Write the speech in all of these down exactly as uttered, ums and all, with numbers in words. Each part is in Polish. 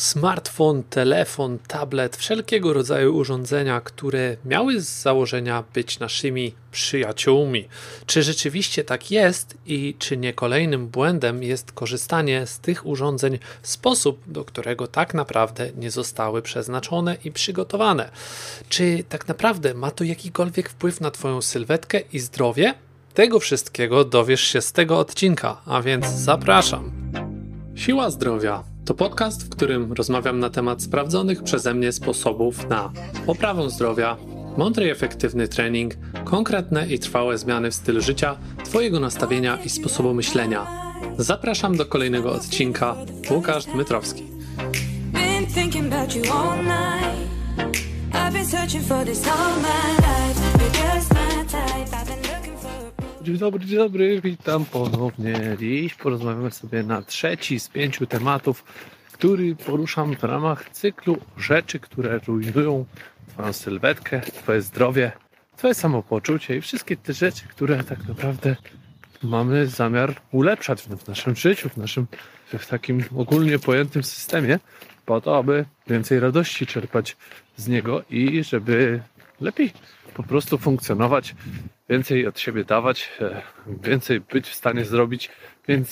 Smartfon, telefon, tablet, wszelkiego rodzaju urządzenia, które miały z założenia być naszymi przyjaciółmi. Czy rzeczywiście tak jest i czy nie kolejnym błędem jest korzystanie z tych urządzeń w sposób, do którego tak naprawdę nie zostały przeznaczone i przygotowane? Czy tak naprawdę ma to jakikolwiek wpływ na Twoją sylwetkę i zdrowie? Tego wszystkiego dowiesz się z tego odcinka, a więc zapraszam. Siła Zdrowia to podcast, w którym rozmawiam na temat sprawdzonych przeze mnie sposobów na poprawę zdrowia, mądry i efektywny trening, konkretne i trwałe zmiany w stylu życia, Twojego nastawienia i sposobu myślenia. Zapraszam do kolejnego odcinka. Łukasz Dmytrowski. Dzień dobry, dzień dobry, witam ponownie. Dziś porozmawiamy sobie na trzeci z pięciu tematów, który poruszam w ramach cyklu rzeczy, które rujnują Twoją sylwetkę, Twoje zdrowie, Twoje samopoczucie i wszystkie te rzeczy, które tak naprawdę mamy zamiar ulepszać w naszym życiu, w naszym w takim ogólnie pojętym systemie, po to, aby więcej radości czerpać z niego i żeby lepiej po prostu funkcjonować, więcej od siebie dawać, więcej być w stanie zrobić. Więc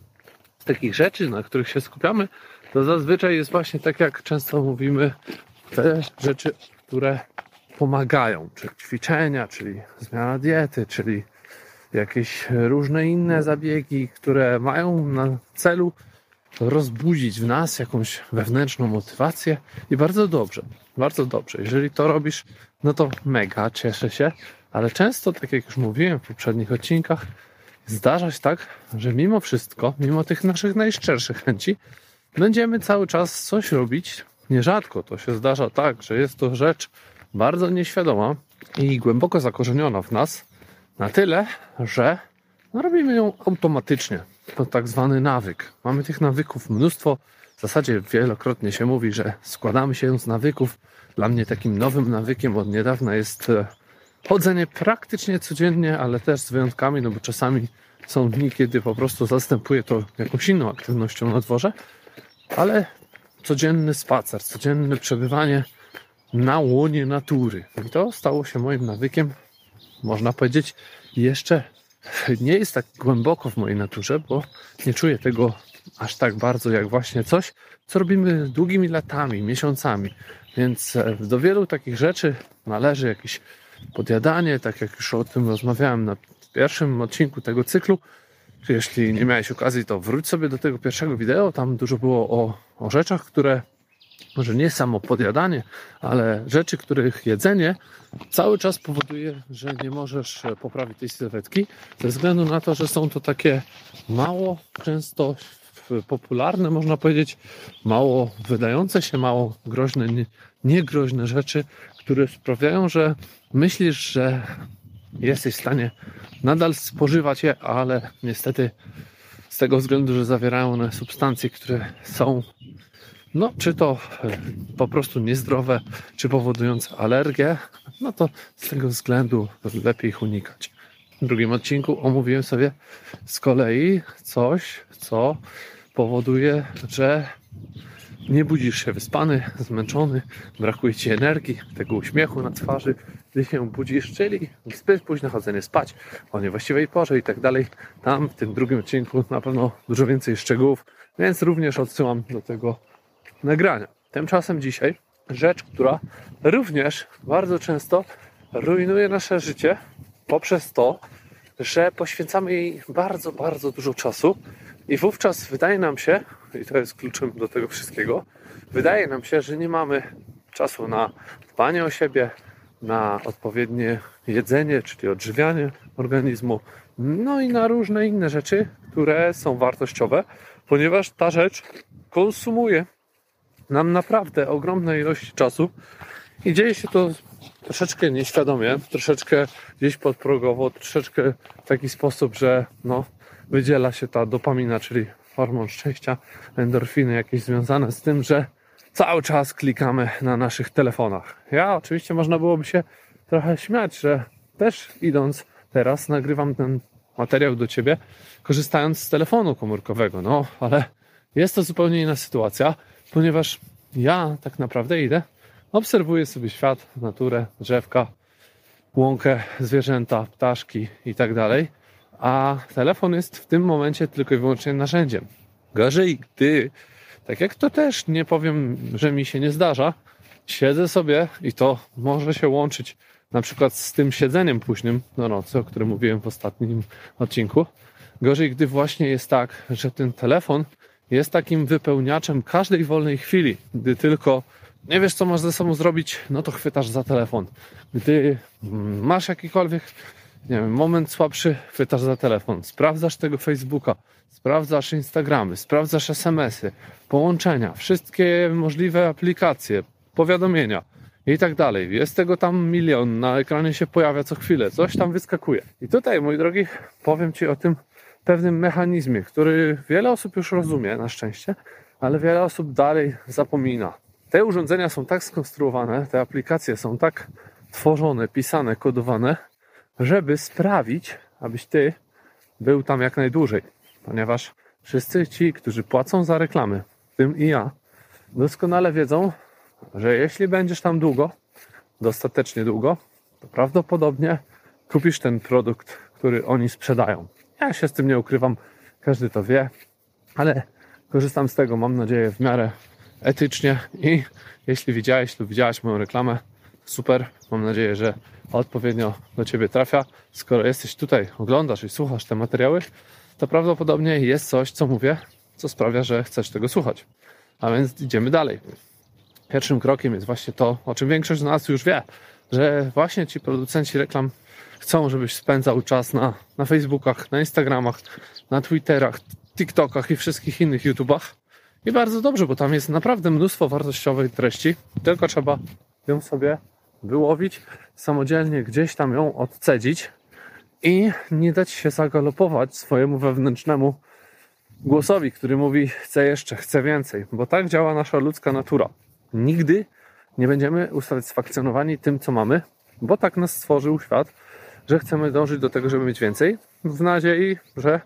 z takich rzeczy, na których się skupiamy, to zazwyczaj jest właśnie tak, jak często mówimy, te rzeczy, które pomagają, czyli ćwiczenia, czyli zmiana diety, czyli jakieś różne inne zabiegi, które mają na celu rozbudzić w nas jakąś wewnętrzną motywację i bardzo dobrze, bardzo dobrze. Jeżeli to robisz, no to mega, cieszę się, ale często, tak jak już mówiłem w poprzednich odcinkach, zdarza się tak, że mimo wszystko, mimo tych naszych najszczerszych chęci, będziemy cały czas coś robić. Nierzadko to się zdarza tak, że jest to rzecz bardzo nieświadoma i głęboko zakorzeniona w nas, na tyle, że no, robimy ją automatycznie. To tak zwany nawyk. Mamy tych nawyków mnóstwo. W zasadzie wielokrotnie się mówi, że składamy się z nawyków. Dla mnie takim nowym nawykiem od niedawna jest chodzenie praktycznie codziennie, ale też z wyjątkami, no bo czasami są dni, kiedy po prostu zastępuję to jakąś inną aktywnością na dworze, ale codzienny spacer, codzienne przebywanie na łonie natury. I to stało się moim nawykiem, można powiedzieć, jeszcze nie jest tak głęboko w mojej naturze, bo nie czuję tego aż tak bardzo jak właśnie coś, co robimy długimi latami, miesiącami. Więc do wielu takich rzeczy należy jakieś podjadanie, tak jak już o tym rozmawiałem na pierwszym odcinku tego cyklu. Jeśli nie miałeś okazji, to wróć sobie do tego pierwszego wideo. Tam dużo było o, o rzeczach, które może nie samo podjadanie, ale rzeczy, których jedzenie cały czas powoduje, że nie możesz poprawić tej sylwetki, ze względu na to, że są to takie mało często popularne, można powiedzieć, mało wydające się, mało groźne, nie, niegroźne rzeczy, które sprawiają, że myślisz, że jesteś w stanie nadal spożywać je, ale niestety z tego względu, że zawierają one substancje, które są no, czy to po prostu niezdrowe, czy powodujące alergię, no to z tego względu lepiej ich unikać. W drugim odcinku omówiłem sobie z kolei coś, co powoduje, że nie budzisz się wyspany, zmęczony, brakuje ci energii, tego uśmiechu na twarzy, gdy się budzisz, czyli zbyt późne chodzenie spać o niewłaściwej porze i tak dalej. Tam w tym drugim odcinku na pewno dużo więcej szczegółów, więc również odsyłam do tego nagrania. Tymczasem dzisiaj rzecz, która również bardzo często rujnuje nasze życie poprzez to, że poświęcamy jej bardzo, bardzo dużo czasu i wówczas wydaje nam się, i to jest kluczem do tego wszystkiego, wydaje nam się, że nie mamy czasu na dbanie o siebie, na odpowiednie jedzenie, czyli odżywianie organizmu, no i na różne inne rzeczy, które są wartościowe, ponieważ ta rzecz konsumuje nam naprawdę ogromne ilości czasu i dzieje się to troszeczkę nieświadomie, troszeczkę gdzieś podprogowo, troszeczkę w taki sposób, że no, wydziela się ta dopamina, czyli hormon szczęścia, endorfiny jakieś związane z tym, że cały czas klikamy na naszych telefonach. Ja oczywiście można byłoby się trochę śmiać, że też idąc teraz nagrywam ten materiał do Ciebie, korzystając z telefonu komórkowego, no ale jest to zupełnie inna sytuacja. ponieważ ja tak naprawdę idę, obserwuję sobie świat, naturę, drzewka, łąkę, zwierzęta, ptaszki i tak dalej, a telefon jest w tym momencie tylko i wyłącznie narzędziem. Gorzej, gdy, tak jak to też nie powiem, że mi się nie zdarza, siedzę sobie i to może się łączyć na przykład z tym siedzeniem późnym do nocy, o którym mówiłem w ostatnim odcinku. Gorzej, gdy właśnie jest tak, że ten telefon jest takim wypełniaczem każdej wolnej chwili. Gdy tylko nie wiesz, co masz ze sobą zrobić, no to chwytasz za telefon. Gdy masz jakikolwiek, nie wiem, moment słabszy, chwytasz za telefon. Sprawdzasz tego Facebooka, sprawdzasz Instagramy, sprawdzasz es em esy, połączenia, wszystkie możliwe aplikacje, powiadomienia i tak dalej. Jest tego tam milion, na ekranie się pojawia co chwilę, coś tam wyskakuje. I tutaj, mój drogi, powiem Ci o tym pewnym mechanizmie, który wiele osób już rozumie, na szczęście, ale wiele osób dalej zapomina. Te urządzenia są tak skonstruowane, te aplikacje są tak tworzone, pisane, kodowane, żeby sprawić, abyś Ty był tam jak najdłużej. Ponieważ wszyscy ci, którzy płacą za reklamy, w tym i ja, doskonale wiedzą, że jeśli będziesz tam długo, dostatecznie długo, to prawdopodobnie kupisz ten produkt, który oni sprzedają. Ja się z tym nie ukrywam, każdy to wie, ale korzystam z tego, mam nadzieję, w miarę etycznie i jeśli widziałeś lub widziałaś moją reklamę, super, mam nadzieję, że odpowiednio do Ciebie trafia. Skoro jesteś tutaj, oglądasz i słuchasz te materiały, to prawdopodobnie jest coś, co mówię, co sprawia, że chcesz tego słuchać. A więc idziemy dalej. Pierwszym krokiem jest właśnie to, o czym większość z nas już wie, że właśnie ci producenci reklam chcą, żebyś spędzał czas na, na Facebookach, na Instagramach, na Twitterach, TikTokach i wszystkich innych YouTubach. I bardzo dobrze, bo tam jest naprawdę mnóstwo wartościowej treści, tylko trzeba ją sobie wyłowić, samodzielnie gdzieś tam ją odcedzić i nie dać się zagalopować swojemu wewnętrznemu głosowi, który mówi: chcę jeszcze, chcę więcej, bo tak działa nasza ludzka natura. Nigdy nie będziemy usatysfakcjonowani tym, co mamy, bo tak nas stworzył świat, że chcemy dążyć do tego, żeby mieć więcej, w nadziei, że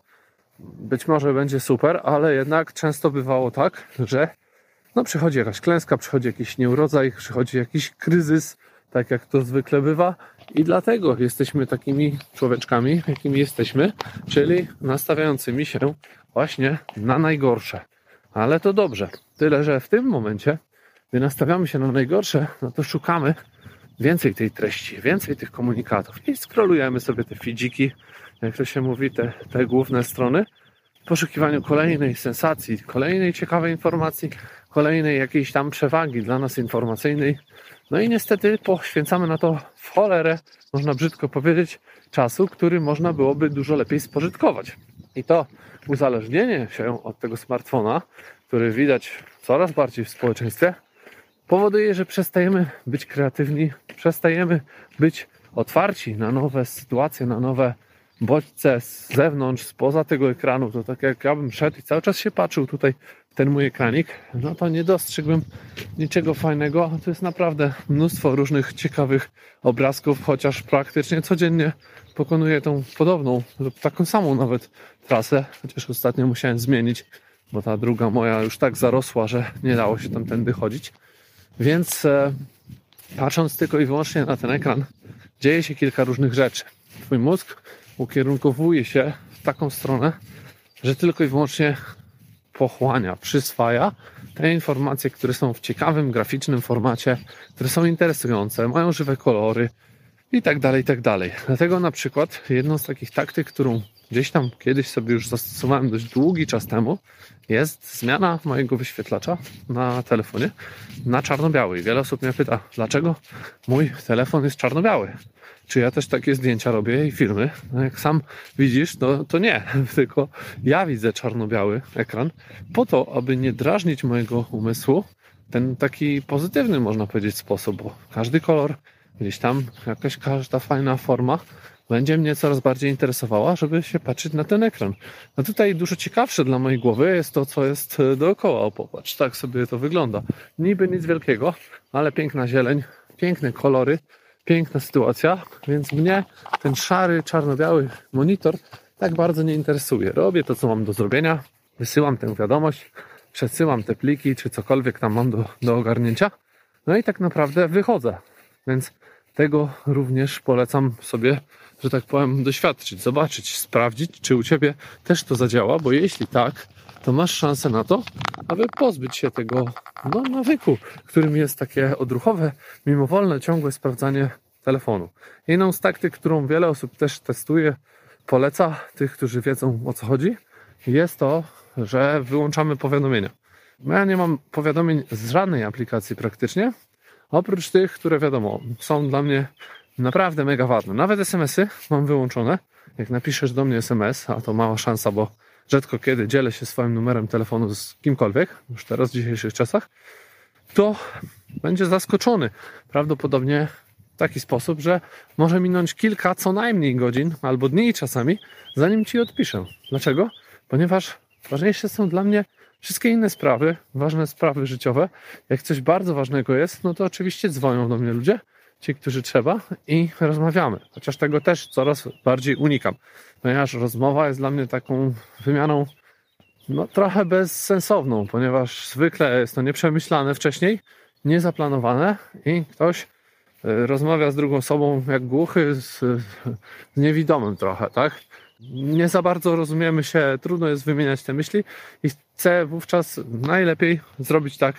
być może będzie super, ale jednak często bywało tak, że no przychodzi jakaś klęska, przychodzi jakiś nieurodzaj, przychodzi jakiś kryzys, tak jak to zwykle bywa, i dlatego jesteśmy takimi człowieczkami, jakimi jesteśmy, czyli nastawiającymi się właśnie na najgorsze. Ale to dobrze, tyle że w tym momencie, gdy nastawiamy się na najgorsze, no to szukamy więcej tej treści, więcej tych komunikatów i scrollujemy sobie te fidziki, jak to się mówi, te, te główne strony, w poszukiwaniu kolejnej sensacji, kolejnej ciekawej informacji, kolejnej jakiejś tam przewagi dla nas informacyjnej. No i niestety poświęcamy na to w cholerę, można brzydko powiedzieć, czasu, który można byłoby dużo lepiej spożytkować. I to uzależnienie się od tego smartfona, który widać coraz bardziej w społeczeństwie, powoduje, że przestajemy być kreatywni, przestajemy być otwarci na nowe sytuacje, na nowe bodźce z zewnątrz, spoza tego ekranu. To tak jak ja bym szedł i cały czas się patrzył tutaj w ten mój ekranik, no to nie dostrzegłbym niczego fajnego. To jest naprawdę mnóstwo różnych ciekawych obrazków, chociaż praktycznie codziennie pokonuję tą podobną lub taką samą nawet trasę, chociaż ostatnio musiałem zmienić, bo ta druga moja już tak zarosła, że nie dało się tamtędy chodzić. Więc e, patrząc tylko i wyłącznie na ten ekran, dzieje się kilka różnych rzeczy. Twój mózg ukierunkowuje się w taką stronę, że tylko i wyłącznie pochłania, przyswaja te informacje, które są w ciekawym, graficznym formacie, które są interesujące, mają żywe kolory i tak dalej, i tak dalej. Dlatego na przykład jedną z takich taktyk, którą gdzieś tam kiedyś sobie już zastosowałem dość długi czas temu, jest zmiana mojego wyświetlacza na telefonie na czarno-biały. I wiele osób mnie pyta, dlaczego mój telefon jest czarno-biały? Czy ja też takie zdjęcia robię i filmy? No jak sam widzisz, no to nie, tylko ja widzę czarno-biały ekran po to, aby nie drażnić mojego umysłu w ten taki pozytywny, można powiedzieć, sposób, bo każdy kolor, gdzieś tam jakaś każda fajna forma będzie mnie coraz bardziej interesowała, żeby się patrzeć na ten ekran. A tutaj dużo ciekawsze dla mojej głowy jest to, co jest dookoła. O, popatrz, tak sobie to wygląda. Niby nic wielkiego, ale piękna zieleń, piękne kolory, piękna sytuacja, więc mnie ten szary, czarno-biały monitor tak bardzo nie interesuje. Robię to, co mam do zrobienia, wysyłam tę wiadomość, przesyłam te pliki, czy cokolwiek tam mam do, do ogarnięcia. No i tak naprawdę wychodzę. Więc tego również polecam sobie, że tak powiem, doświadczyć, zobaczyć, sprawdzić, czy u Ciebie też to zadziała, bo jeśli tak, to masz szansę na to, aby pozbyć się tego no, nawyku, którym jest takie odruchowe, mimowolne, ciągłe sprawdzanie telefonu. Jedną z taktyk, którą wiele osób też testuje, poleca tych, którzy wiedzą, o co chodzi, jest to, że wyłączamy powiadomienia. Ja nie mam powiadomień z żadnej aplikacji praktycznie, oprócz tych, które wiadomo, są dla mnie naprawdę mega ważne. Nawet es em esy mam wyłączone. Jak napiszesz do mnie es em es, a to mała szansa, bo rzadko kiedy dzielę się swoim numerem telefonu z kimkolwiek, już teraz w dzisiejszych czasach, to będzie zaskoczony. Prawdopodobnie w taki sposób, że może minąć kilka co najmniej godzin, albo dni czasami, zanim Ci odpiszę. Dlaczego? Ponieważ ważniejsze są dla mnie wszystkie inne sprawy, ważne sprawy życiowe. Jak coś bardzo ważnego jest, no to oczywiście dzwonią do mnie ludzie, ci, którzy trzeba i rozmawiamy. Chociaż tego też coraz bardziej unikam, ponieważ rozmowa jest dla mnie taką wymianą no, trochę bezsensowną, ponieważ zwykle jest to nieprzemyślane wcześniej, niezaplanowane i ktoś rozmawia z drugą osobą jak głuchy z, z niewidomym trochę, tak? Nie za bardzo rozumiemy się, trudno jest wymieniać te myśli i chcę wówczas najlepiej zrobić tak,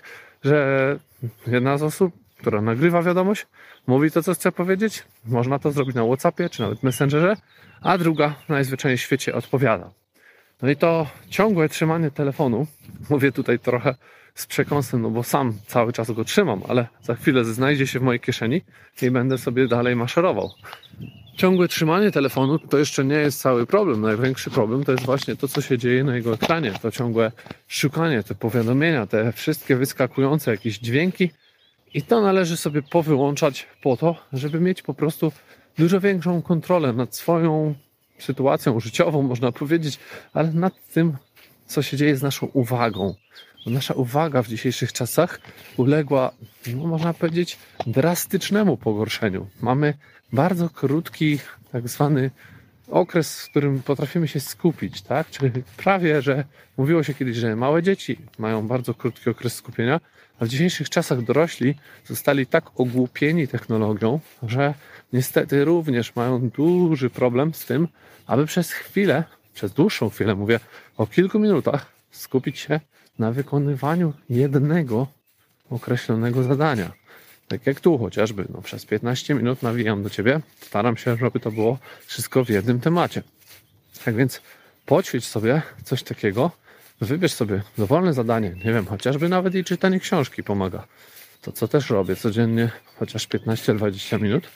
że jedna z osób, która nagrywa wiadomość, mówi to, co chce powiedzieć, można to zrobić na WhatsAppie czy nawet Messengerze, a druga najzwyczajniej w świecie odpowiada. No i to ciągłe trzymanie telefonu, mówię tutaj trochę z przekąsem, no bo sam cały czas go trzymam, ale za chwilę znajdzie się w mojej kieszeni i będę sobie dalej maszerował. Ciągłe trzymanie telefonu to jeszcze nie jest cały problem. Największy problem to jest właśnie to, co się dzieje na jego ekranie. To ciągłe szukanie, te powiadomienia, te wszystkie wyskakujące jakieś dźwięki i to należy sobie powyłączać po to, żeby mieć po prostu dużo większą kontrolę nad swoją sytuacją życiową, można powiedzieć, ale nad tym, co się dzieje z naszą uwagą. Nasza uwaga w dzisiejszych czasach uległa, no można powiedzieć, drastycznemu pogorszeniu. Mamy bardzo krótki, tak zwany okres, w którym potrafimy się skupić, tak? Czyli prawie, że mówiło się kiedyś, że małe dzieci mają bardzo krótki okres skupienia, a w dzisiejszych czasach dorośli zostali tak ogłupieni technologią, że niestety również mają duży problem z tym, aby przez chwilę, przez dłuższą chwilę, mówię o kilku minutach, skupić się na wykonywaniu jednego określonego zadania. Tak jak tu chociażby, no przez piętnaście minut nawijam do Ciebie, staram się, żeby to było wszystko w jednym temacie. Tak więc poćwicz sobie coś takiego, wybierz sobie dowolne zadanie, nie wiem, chociażby nawet i czytanie książki pomaga. To co też robię codziennie, chociaż piętnaście do dwudziestu minut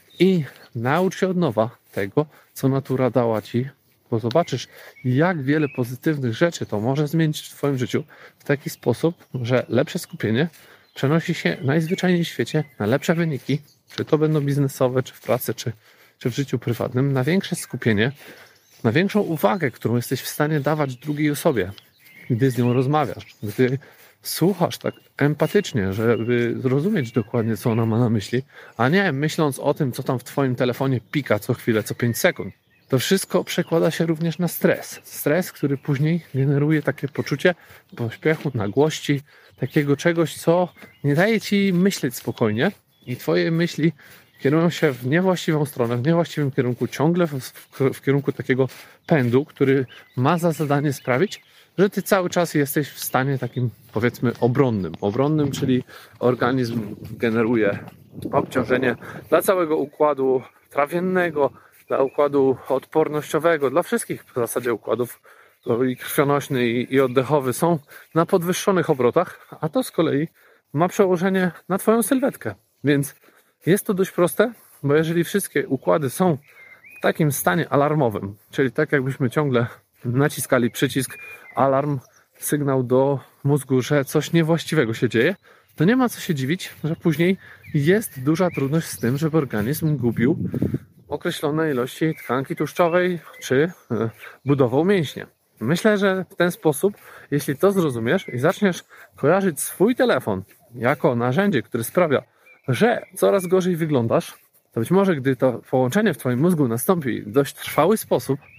i naucz się od nowa tego, co natura dała Ci, bo zobaczysz, jak wiele pozytywnych rzeczy to może zmienić w Twoim życiu w taki sposób, że lepsze skupienie przenosi się najzwyczajniej w świecie na lepsze wyniki, czy to będą biznesowe, czy w pracy, czy, czy w życiu prywatnym, na większe skupienie, na większą uwagę, którą jesteś w stanie dawać drugiej osobie, gdy z nią rozmawiasz, gdy słuchasz tak empatycznie, żeby zrozumieć dokładnie, co ona ma na myśli, a nie myśląc o tym, co tam w Twoim telefonie pika co chwilę, co pięć sekund. To wszystko przekłada się również na stres. Stres, który później generuje takie poczucie pośpiechu, nagłości, takiego czegoś, co nie daje Ci myśleć spokojnie i Twoje myśli kierują się w niewłaściwą stronę, w niewłaściwym kierunku, ciągle w, w, w kierunku takiego pędu, który ma za zadanie sprawić, że Ty cały czas jesteś w stanie takim, powiedzmy, obronnym. Obronnym, czyli organizm generuje obciążenie dla całego układu trawiennego, dla układu odpornościowego, dla wszystkich w zasadzie układów i krwionośny i, i oddechowy są na podwyższonych obrotach, a to z kolei ma przełożenie na Twoją sylwetkę. Więc jest to dość proste, bo jeżeli wszystkie układy są w takim stanie alarmowym, czyli tak jakbyśmy ciągle naciskali przycisk alarm, sygnał do mózgu, że coś niewłaściwego się dzieje, to nie ma co się dziwić, że później jest duża trudność z tym, żeby organizm gubił określone ilości tkanki tłuszczowej czy budową mięśnia. Myślę, że w ten sposób, jeśli to zrozumiesz i zaczniesz kojarzyć swój telefon jako narzędzie, które sprawia, że coraz gorzej wyglądasz, to być może gdy to połączenie w Twoim mózgu nastąpi w dość trwały sposób,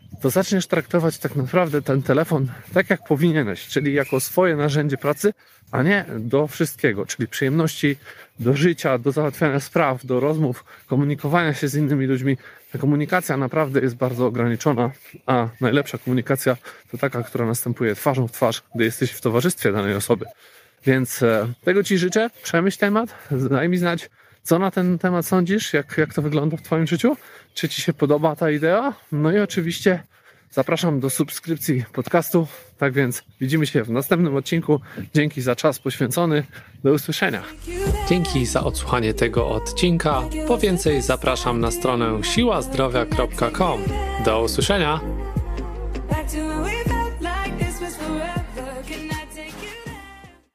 to zaczniesz traktować tak naprawdę ten telefon tak, jak powinieneś, czyli jako swoje narzędzie pracy, a nie do wszystkiego, czyli przyjemności, do życia, do załatwiania spraw, do rozmów, komunikowania się z innymi ludźmi. Ta komunikacja naprawdę jest bardzo ograniczona, a najlepsza komunikacja to taka, która następuje twarzą w twarz, gdy jesteś w towarzystwie danej osoby. Więc e, tego Ci życzę, przemyśl temat, daj mi znać, co na ten temat sądzisz, jak, jak to wygląda w Twoim życiu, czy Ci się podoba ta idea. No i oczywiście zapraszam do subskrypcji podcastu. Tak więc widzimy się w następnym odcinku. Dzięki za czas poświęcony. Do usłyszenia. Dzięki za odsłuchanie tego odcinka. Po więcej zapraszam na stronę siła zdrowia kropka com. Do usłyszenia.